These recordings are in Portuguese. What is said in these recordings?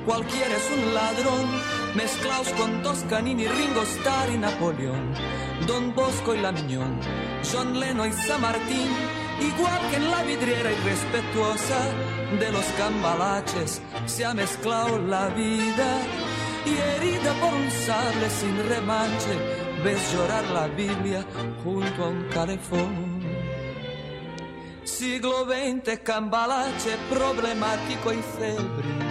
cualquiera es un ladrón, mezclaos con Toscanini, Ringo Starr y Napoleón, Don Bosco y La Miñón, John Lennon y San Martín, igual que en la vidriera irrespetuosa de los cambalaches se ha mezclado la vida, y herida por un sable sin remanche ves llorar la Biblia junto a un calefón. Siglo XX, cambalache problemático y febril.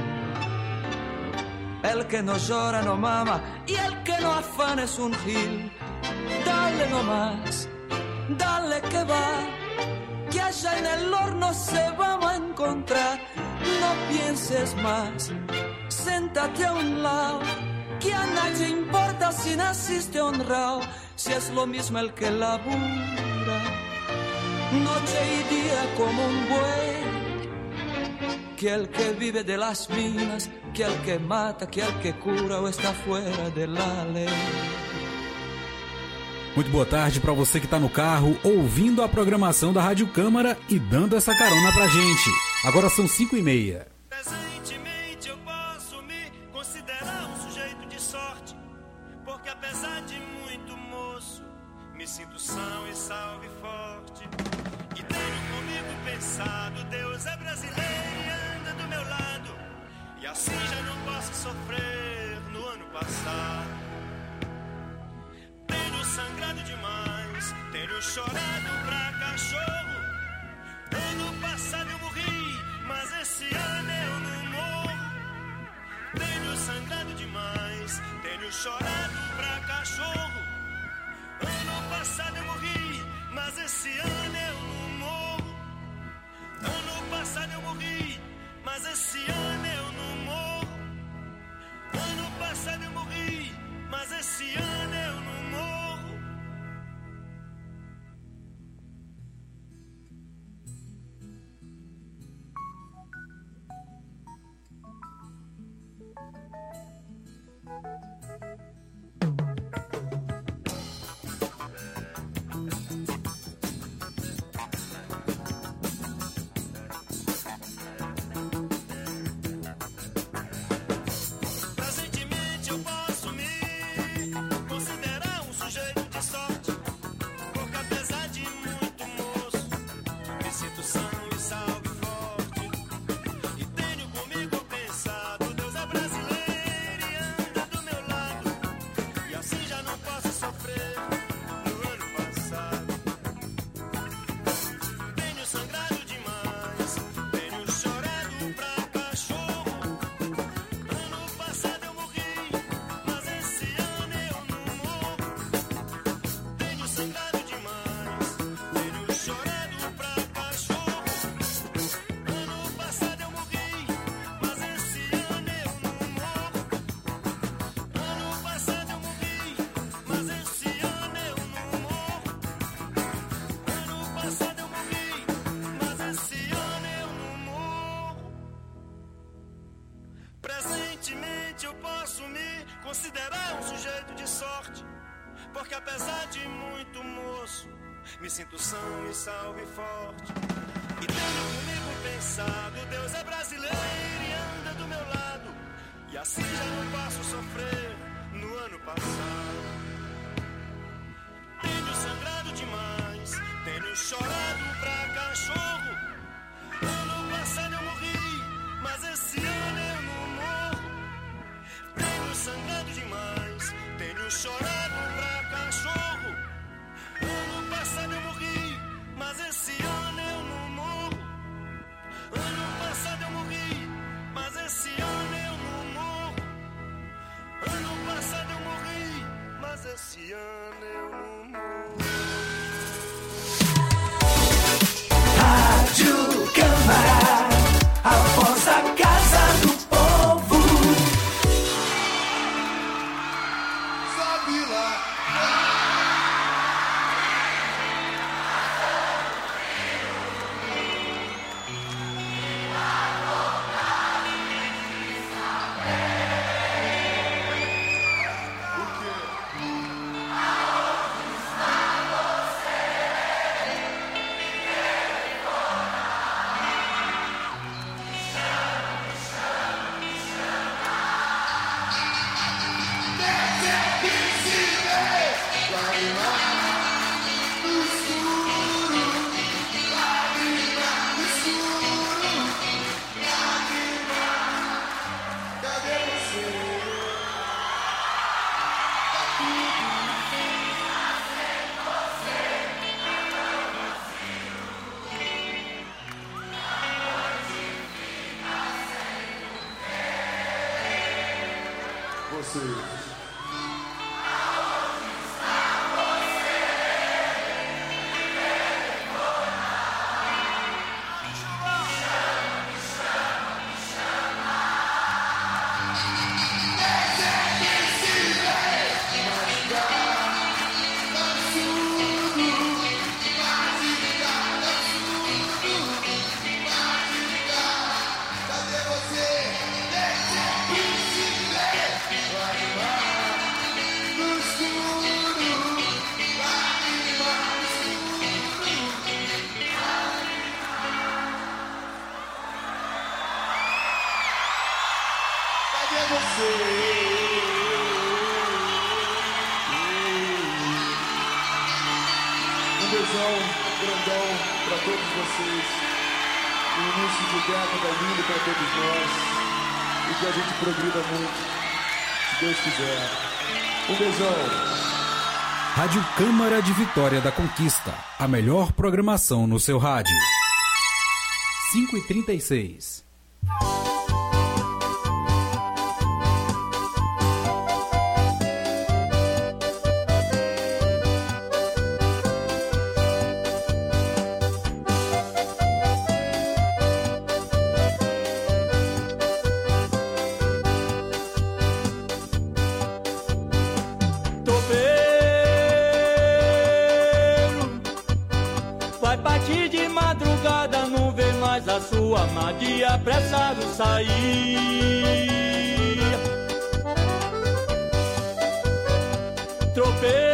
El que no llora no mama y el que no afana es un gil. Dale nomás, dale que va, que allá en el horno se vamos a encontrar. No pienses más, séntate a un lado, que a nadie importa si naciste honrado, si es lo mismo el que labura noche y día como un buey, que el que vive de las minas, que el que mata, que el que cura ou está fuera de la lei. Muito boa tarde para você que está no carro, ouvindo a programação da Rádio Câmara e dando essa carona pra gente. Agora são 5h30. Presentemente eu posso me considerar um sujeito de sorte, porque apesar de muito moço, me sinto são e salve forte. E tenho comigo pensado, Deus é brasileiro e anda do meu lado, e assim já não posso sofrer no ano passado. Tenho sangrado demais, tenho chorado pra cachorro. Ano passado eu morri, mas esse ano eu não morro. Tenho sangrado demais, tenho chorado pra cachorro. Ano passado eu morri, mas esse ano eu não morro. Ano passado eu morri, mas esse ano eu não morro. Ano passado eu morri, mas esse ano eu não morro. Presentemente eu posso me considerar um sujeito de sorte, porque apesar de muito moço, me sinto são e salve forte. E tenho comigo pensado, Deus é brasileiro e anda do meu lado, e assim já não posso sofrer no ano passado. Tenho sangrado demais, tenho chorado pra cachorro. Ano passado eu morri, mas esse ano eu não morro. Tenho sangrado demais, tenho chorado pra cachorro. Ano passado eu morri, mas esse ano eu não morro. Ano passado eu morri, mas esse ano eu não morro. Ano passado eu morri, mas esse ano eu não morro. Presentemente eu posso me considerar um sujeito de sorte, porque apesar de muito moço, me sinto são e salve forte. E tenho comigo pensado, Deus é brasileiro e anda do meu lado, e assim já não posso sofrer no ano passado. Tenho sangrado demais, tenho chorado pra cachorro. Ano passado eu morri, mas esse ano eu não morro. Tenho sangrado demais, tenho chorado pra cachorro. Ano passado eu morri, mas esse ano eu não morro. Ano passado eu morri, mas esse ano eu não morro. Ano passado eu morri, mas esse ano eu não morro. Rádio Câmara, a voz da casa do povo. Sabe lá vocês. Um beijão grandão pra todos vocês. Um início de década lindo pra todos nós. E que a gente progrida muito, se Deus quiser. Um beijão. Rádio Câmara de Vitória da Conquista. A melhor programação no seu rádio. 5h36. De apressado sair. Tropeiro,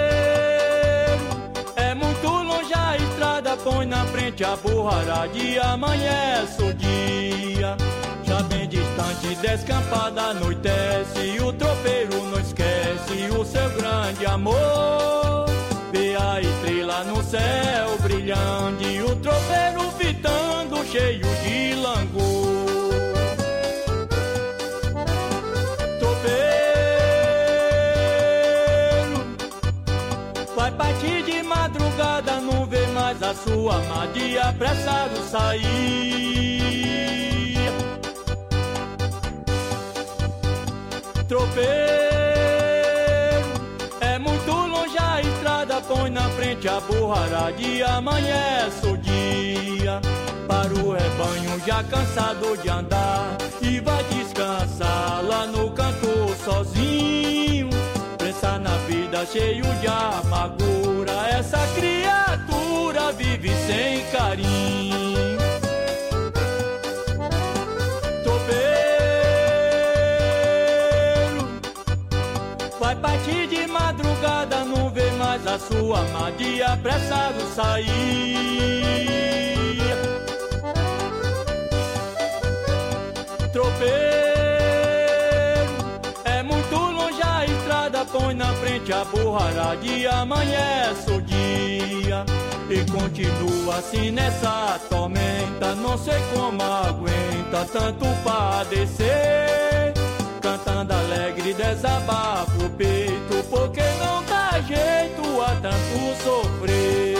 é muito longe a estrada, põe na frente a burrarada e amanhece o dia. Já bem distante, descampada, anoitece, e o tropeiro não esquece o seu grande amor. Vê a estrela no céu brilhando e o tropeiro fitando cheio de langor. Tropeiro vai partir de madrugada, não vê mais a sua amada, apressado sair. Tropeiro, põe na frente a burrarada e amanhece o dia. Para o rebanho já cansado de andar e vai descansar lá no canto sozinho. Pensa na vida cheio de amargura, essa criatura vive sem carinho. Tropeiro vai partir de madrugada, não vê mais a sua amada, apressado sair. Tropeiro, é muito longe a estrada, põe na frente a burrarada e amanhece o dia. E continua assim nessa tormenta, não sei como aguenta tanto padecer. Cantando alegre desabafa o peito, porque não dá jeito a tanto sofrer.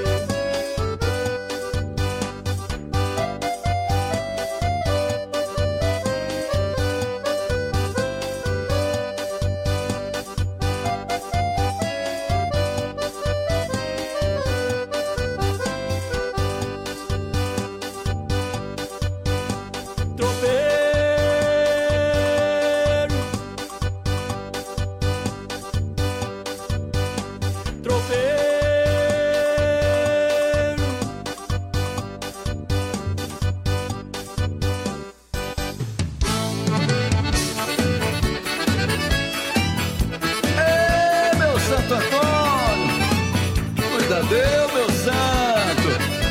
Deus, meu santo.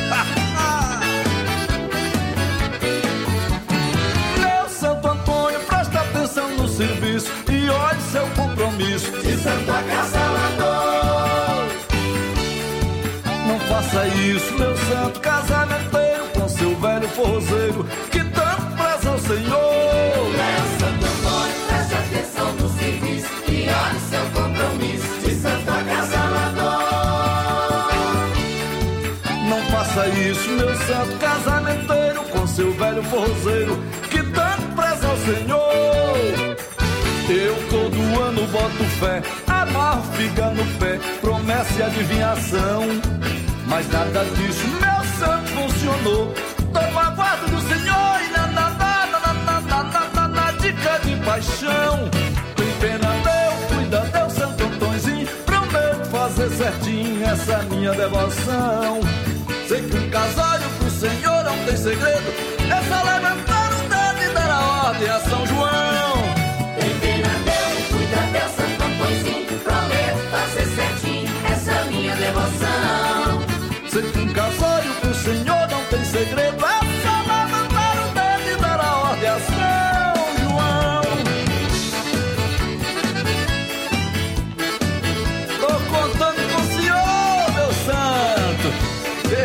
Meu Santo Antônio, presta atenção no serviço e olhe seu compromisso de Santa Casalador. Não faça isso, meu santo casamenteiro, com seu velho forrozeiro que tanto preza ao Senhor. Meu Santo Antônio, preste atenção no serviço e olhe seu compromisso de Santa Casalador. Não faça isso, meu santo casamenteiro, com seu velho forrozeiro que tanto preza ao Senhor. Eu fé, amarro figa no pé, promessa e adivinhação. Mas nada disso, meu santo, funcionou. Tô no aguardo do Senhor e na dica de paixão. Tem pena meu, cuida Deus, Santo Antôniozinho, prometo fazer certinho essa minha devoção. Sei que um casório pro Senhor não tem segredo, é só levantar o dedo e dar a ordem a São João. Tem pena Deus, cuida Deus, Santo Antôniozinho, prometo fazer certinho essa minha devoção. Sei que um casório pro Senhor não tem segredo, é só levantar o dedo e dar a ordem a São João. Tô contando com o Senhor, meu santo.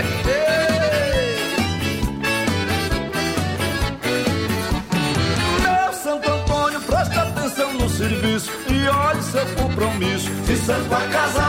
Meu Santo Antônio, presta atenção no serviço e olhe seu compromisso. Se santo a casa